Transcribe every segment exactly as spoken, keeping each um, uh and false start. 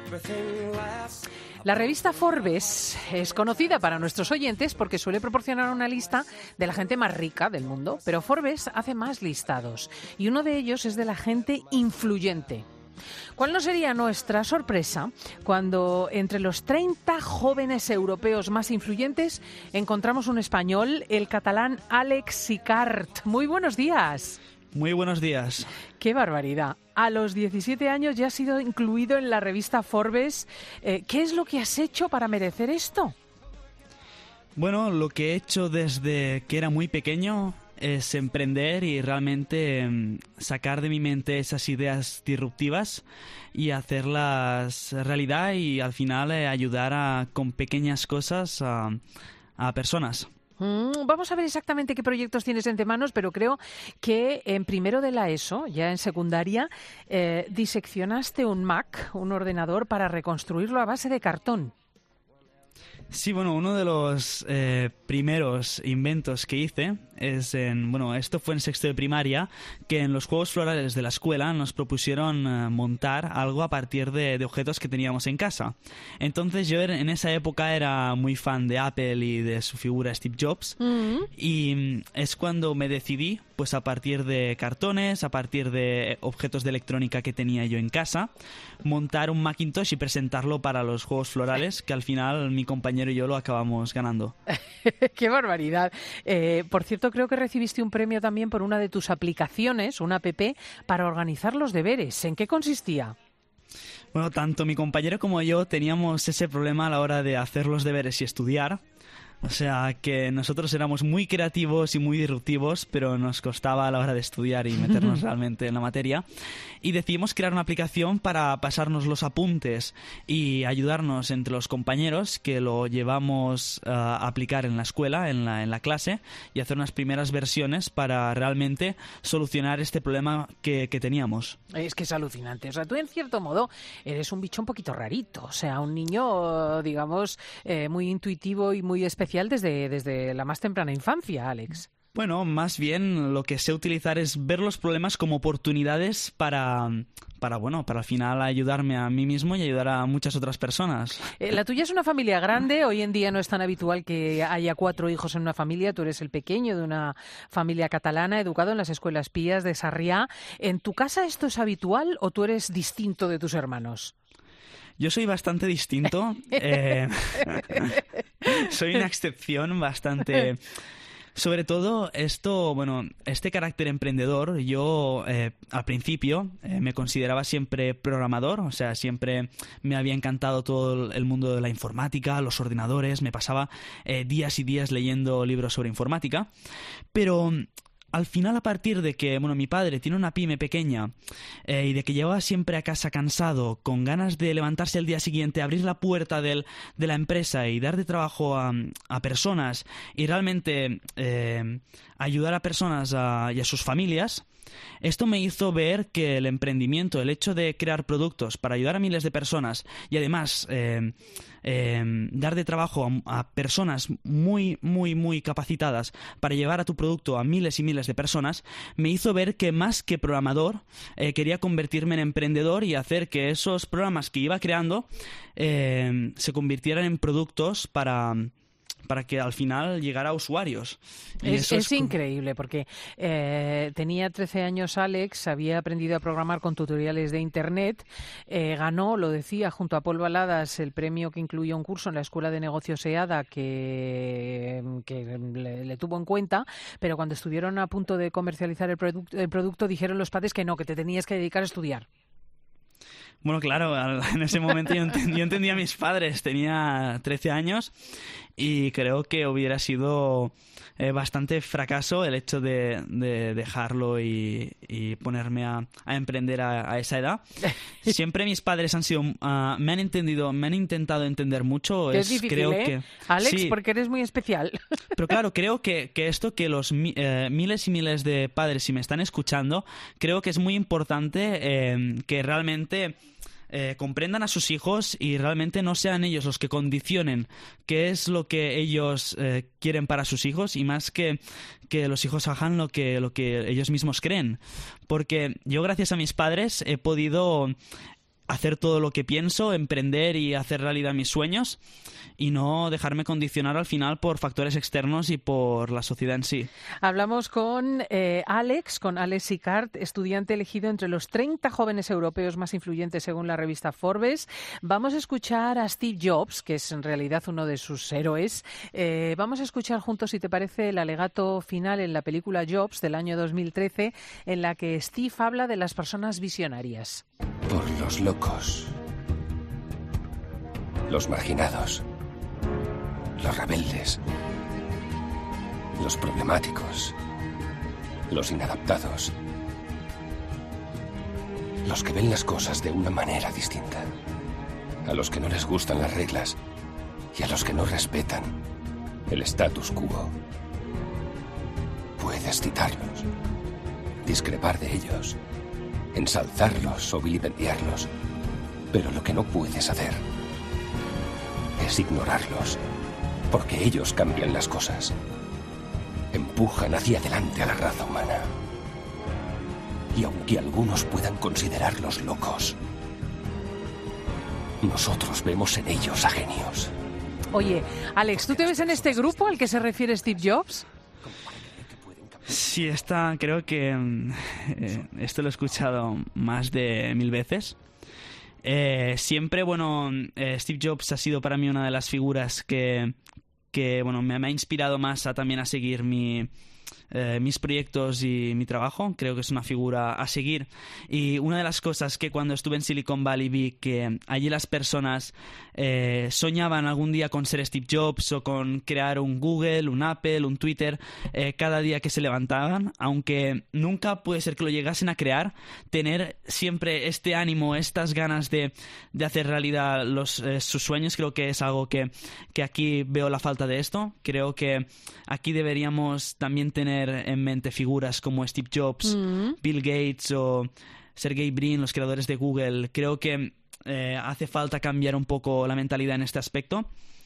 La revista Forbes es conocida para nuestros oyentes porque suele proporcionar una lista de la gente más rica del mundo, pero Forbes hace más listados y uno de ellos es de la gente influyente. ¿Cuál no sería nuestra sorpresa cuando entre los treinta jóvenes europeos más influyentes encontramos un español, el catalán Àlex Sicart? Muy buenos días. Muy buenos días. ¡Qué barbaridad! A los diecisiete años ya has sido incluido en la revista Forbes. Eh, ¿Qué es lo que has hecho para merecer esto? Bueno, lo que he hecho desde que era muy pequeño es emprender y realmente eh, sacar de mi mente esas ideas disruptivas y hacerlas realidad y al final eh, ayudar a, con pequeñas cosas a, a personas. Mm, vamos a ver exactamente qué proyectos tienes entre manos, pero creo que en primero de la ESO, ya en secundaria, eh, diseccionaste un Mac, un ordenador, para reconstruirlo a base de cartón. Sí, bueno, uno de los eh, primeros inventos que hice es en, bueno, esto fue en sexto de primaria, que en los Juegos Florales de la escuela nos propusieron eh, montar algo a partir de, de objetos que teníamos en casa. Entonces yo en esa época era muy fan de Apple y de su figura Steve Jobs, mm-hmm. y es cuando me decidí, pues a partir de cartones, a partir de objetos de electrónica que tenía yo en casa, montar un Macintosh y presentarlo para los Juegos Florales, que al final mi compañero y yo lo acabamos ganando. ¡Qué barbaridad! Eh, por cierto, creo que recibiste un premio también por una de tus aplicaciones, una app, para organizar los deberes. ¿En qué consistía? Bueno, tanto mi compañero como yo teníamos ese problema a la hora de hacer los deberes y estudiar. O sea, que nosotros éramos muy creativos y muy disruptivos, pero nos costaba a la hora de estudiar y meternos realmente en la materia. Y decidimos crear una aplicación para pasarnos los apuntes y ayudarnos entre los compañeros, que lo llevamos uh, a aplicar en la escuela, en la, en la clase, y hacer unas primeras versiones para realmente solucionar este problema que, que teníamos. Es que es alucinante. O sea, tú en cierto modo eres un bicho un poquito rarito. O sea, un niño, digamos, eh, muy intuitivo y muy especial desde, desde la más temprana infancia, Àlex. Bueno, más bien lo que sé utilizar es ver los problemas como oportunidades para, para, bueno, para al final ayudarme a mí mismo y ayudar a muchas otras personas. Eh, la tuya es una familia grande. Hoy en día no es tan habitual que haya cuatro hijos en una familia. Tú eres el pequeño de una familia catalana, educado en las escuelas pías de Sarriá. ¿En tu casa esto es habitual o tú eres distinto de tus hermanos? Yo soy bastante distinto. Eh, soy una excepción bastante... Sobre todo esto, bueno, este carácter emprendedor, yo eh, al principio eh, me consideraba siempre programador, o sea, siempre me había encantado todo el mundo de la informática, los ordenadores, me pasaba eh, días y días leyendo libros sobre informática, pero... Al final, a partir de que, bueno, mi padre tiene una pyme pequeña eh, y de que llegaba siempre a casa cansado, con ganas de levantarse el día siguiente, abrir la puerta del, de la empresa y dar de trabajo a, a personas y realmente eh, ayudar a personas a, y a sus familias, esto me hizo ver que el emprendimiento, el hecho de crear productos para ayudar a miles de personas y además eh, eh, dar de trabajo a, a personas muy, muy, muy capacitadas para llevar a tu producto a miles y miles de personas, me hizo ver que más que programador eh, quería convertirme en emprendedor y hacer que esos programas que iba creando eh, se convirtieran en productos para... para que al final llegara a usuarios. Y es eso es, es como... increíble, porque eh, tenía trece años Àlex, había aprendido a programar con tutoriales de Internet, eh, ganó, lo decía, junto a Paul Baladas, el premio que incluía un curso en la Escuela de Negocios EADA que, que le, le tuvo en cuenta, pero cuando estuvieron a punto de comercializar el, produc- el producto dijeron los padres que no, que te tenías que dedicar a estudiar. Bueno, claro, en ese momento yo, ent- yo entendía a mis padres, tenía trece años y creo que hubiera sido eh, bastante fracaso el hecho de, de dejarlo y, y ponerme a, a emprender a, a esa edad. Siempre mis padres han sido, uh, me han entendido, me han intentado entender mucho. Es, es difícil, creo ¿eh? que, Àlex, sí. Porque eres muy especial. Pero claro, creo que, que esto que los eh, miles y miles de padres, si me están escuchando, creo que es muy importante eh, que realmente... Eh, comprendan a sus hijos y realmente no sean ellos los que condicionen qué es lo que ellos eh, quieren para sus hijos y más que, que los hijos hagan lo que, lo que ellos mismos creen. Porque yo, gracias a mis padres, he podido hacer todo lo que pienso, emprender y hacer realidad mis sueños y no dejarme condicionar al final por factores externos y por la sociedad en sí. Hablamos con eh, Alex, con Alex Sicart, estudiante elegido entre los treinta jóvenes europeos más influyentes según la revista Forbes. Vamos a escuchar a Steve Jobs, que es en realidad uno de sus héroes. Eh, vamos a escuchar juntos, si te parece, el alegato final en la película Jobs del año dos mil trece, en la que Steve habla de las personas visionarias. Por los locos, los marginados, los rebeldes, los problemáticos, los inadaptados, los que ven las cosas de una manera distinta, a los que no les gustan las reglas y a los que no respetan el status quo. Puedes citarlos, discrepar de ellos, ensalzarlos o vilipendiarlos, pero lo que no puedes hacer es ignorarlos, porque ellos cambian las cosas, empujan hacia adelante a la raza humana. Y aunque algunos puedan considerarlos locos, nosotros vemos en ellos a genios. Oye, Alex, ¿tú te ves en este grupo al que se refiere Steve Jobs? Sí, esta, creo que eh, esto lo he escuchado más de mil veces. Eh, siempre, bueno, eh, Steve Jobs ha sido para mí una de las figuras que, que bueno, me, me ha inspirado más a también a seguir mi... Eh, mis proyectos y mi trabajo. Creo que es una figura a seguir, y una de las cosas que cuando estuve en Silicon Valley vi que allí las personas eh, soñaban algún día con ser Steve Jobs o con crear un Google, un Apple, un Twitter eh, cada día que se levantaban, aunque nunca puede ser que lo llegasen a crear. Tener siempre este ánimo, estas ganas de, de hacer realidad los, eh, sus sueños, creo que es algo que, que aquí veo la falta de esto. Creo que aquí deberíamos también tener en mente figuras como Steve Jobs, mm. Bill Gates o Sergey Brin, los creadores de Google. Creo que eh, hace falta cambiar un poco la mentalidad en este aspecto.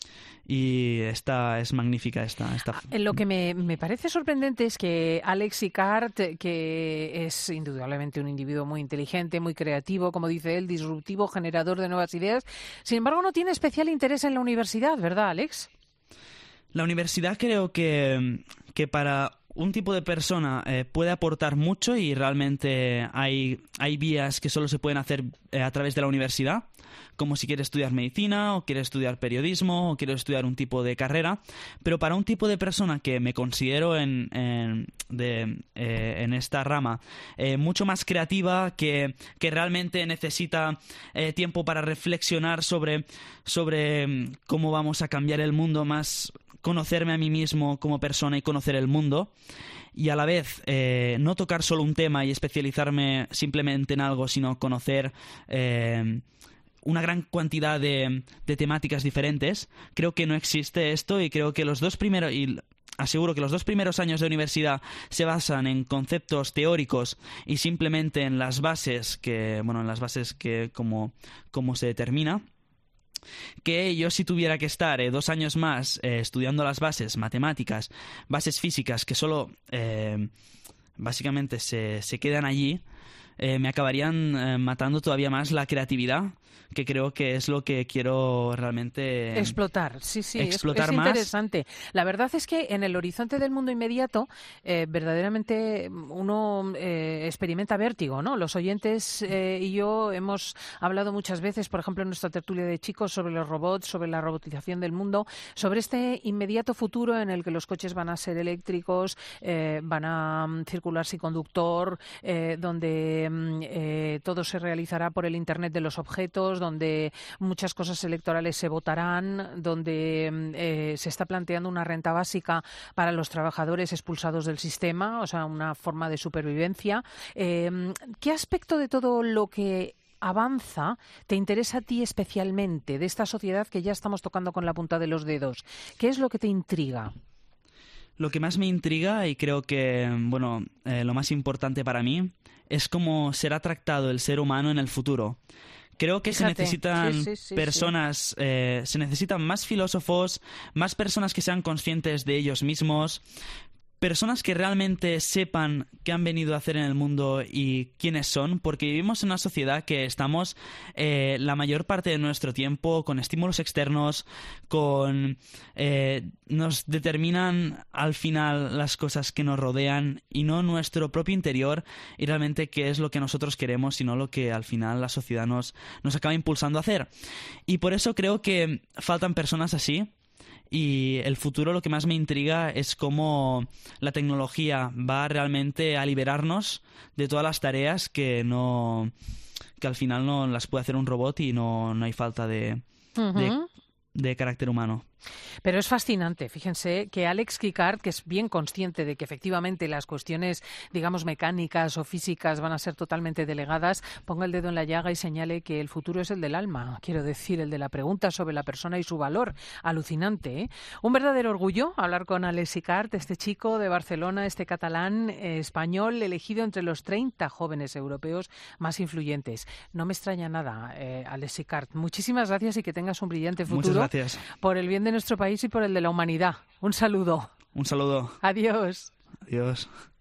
Y esta es magnífica. Esta, esta... Lo que me, me parece sorprendente es que Alex Sicart, que es indudablemente un individuo muy inteligente, muy creativo, como dice él, disruptivo, generador de nuevas ideas, sin embargo no tiene especial interés en la universidad, ¿verdad, Alex? La universidad creo que, que para un tipo de persona eh, puede aportar mucho, y realmente hay, hay vías que solo se pueden hacer eh, a través de la universidad, como si quieres estudiar medicina o quieres estudiar periodismo o quieres estudiar un tipo de carrera. Pero para un tipo de persona que me considero en, en, de, eh, en esta rama eh, mucho más creativa, que, que realmente necesita eh, tiempo para reflexionar sobre, sobre cómo vamos a cambiar el mundo, más conocerme a mí mismo como persona y conocer el mundo, y a la vez eh, no tocar solo un tema y especializarme simplemente en algo, sino conocer eh, una gran cantidad de, de temáticas diferentes. Creo que no existe esto, y creo que los dos primeros... Y aseguro que los dos primeros años de universidad se basan en conceptos teóricos y simplemente en las bases que, bueno, en las bases que como, como se determina. Que yo, si tuviera que estar eh, dos años más eh, estudiando las bases matemáticas, bases físicas, que solo eh, básicamente se, se quedan allí, eh, me acabarían eh, matando todavía más la creatividad, que creo que es lo que quiero realmente explotar. Sí, sí, explotar es, es más. interesante. La verdad es que en el horizonte del mundo inmediato eh, verdaderamente uno eh, experimenta vértigo, ¿no? Los oyentes eh, y yo hemos hablado muchas veces, por ejemplo, en nuestra tertulia de chicos, sobre los robots, sobre la robotización del mundo, sobre este inmediato futuro en el que los coches van a ser eléctricos, eh, van a um, circular sin conductor, eh, donde um, eh, todo se realizará por el Internet de los objetos, donde muchas cosas electorales se votarán, donde eh, se está planteando una renta básica para los trabajadores expulsados del sistema, o sea, una forma de supervivencia. Eh, ¿Qué aspecto de todo lo que avanza te interesa a ti especialmente de esta sociedad que ya estamos tocando con la punta de los dedos? ¿Qué es lo que te intriga? Lo que más me intriga, y creo que, bueno, eh, lo más importante para mí, es cómo será tratado el ser humano en el futuro. Creo que Fíjate. se necesitan sí, sí, sí, personas, sí. Eh, se necesitan más filósofos, más personas que sean conscientes de ellos mismos, personas que realmente sepan qué han venido a hacer en el mundo y quiénes son, porque vivimos en una sociedad que estamos eh, la mayor parte de nuestro tiempo con estímulos externos, con eh, nos determinan al final las cosas que nos rodean y no nuestro propio interior y realmente qué es lo que nosotros queremos, sino lo que al final la sociedad nos, nos acaba impulsando a hacer. Y por eso creo que faltan personas así. Y el futuro, lo que más me intriga es cómo la tecnología va realmente a liberarnos de todas las tareas que no que al final no las puede hacer un robot y no, no hay falta de, uh-huh. de, de carácter humano. Pero es fascinante, fíjense, que Alex Kikart, que es bien consciente de que efectivamente las cuestiones, digamos, mecánicas o físicas van a ser totalmente delegadas, ponga el dedo en la llaga y señale que el futuro es el del alma, quiero decir, el de la pregunta sobre la persona y su valor. Alucinante, ¿eh? Un verdadero orgullo hablar con Alex Kikart, este chico de Barcelona, este catalán eh, español, elegido entre los treinta jóvenes europeos más influyentes. No me extraña nada, eh, Alex Kikart. Muchísimas gracias y que tengas un brillante futuro. Muchas gracias. Por el bien de nuestro país y por el de la humanidad. Un saludo. Un saludo. Adiós. Adiós.